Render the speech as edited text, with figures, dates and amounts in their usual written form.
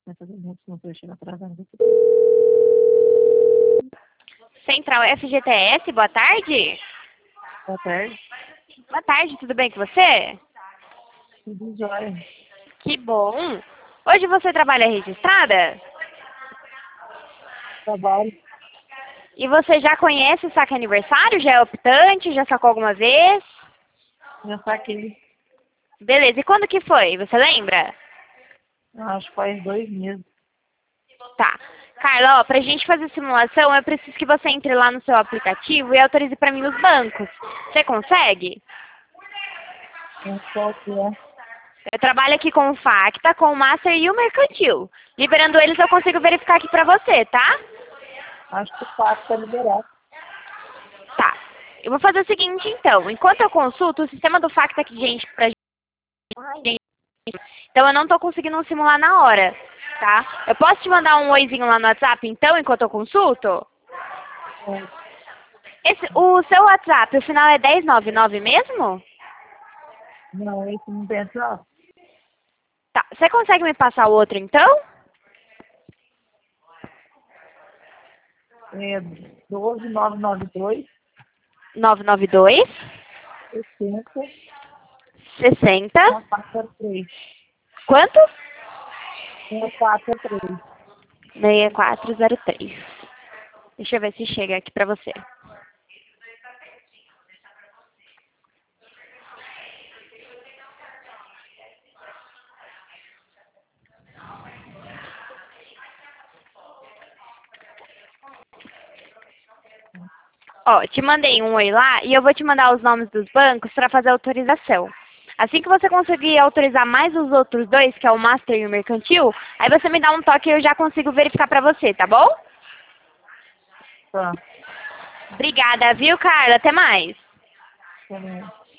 Essa não estou chegando atrasada. Central FGTS, boa tarde. Boa tarde. Boa tarde, tudo bem com você? Tudo jóia. Que bom. Hoje você trabalha registrada? Trabalho. E você já conhece o saque aniversário? Já é optante? Já sacou alguma vez? Eu saquei, Beleza, e quando que foi? Você lembra? acho que faz 2 meses. Tá. Carla, ó, pra gente fazer simulação, eu preciso que você entre lá no seu aplicativo e autorize pra mim os bancos. Você consegue? Qual que é? Eu trabalho aqui com o Facta, com o Master e o Mercantil. Liberando eles, eu consigo verificar aqui pra você, tá? Acho que o fato está liberado. Tá. Eu vou fazer o seguinte, então. Enquanto eu consulto, o sistema do Facta aqui, gente, pra gente... Então, eu não tô conseguindo simular na hora, tá? Eu posso te mandar um oizinho lá no WhatsApp, então, enquanto eu consulto? O seu WhatsApp, o final é 1099 mesmo? Não, esse não tem WhatsApp. Tá. Você consegue me passar o outro, então? É 12992 992 60 60 403. Quanto? 403. 6403. Deixa eu ver se chega aqui pra você. Ó, te mandei um oi lá e eu vou te mandar os nomes dos bancos para fazer a autorização. Assim que você conseguir autorizar mais os outros dois, que é o Master e o Mercantil, aí você me dá um toque e eu já consigo verificar para você, tá bom? Tá. Obrigada, viu, Carla? Até mais. Tá bom.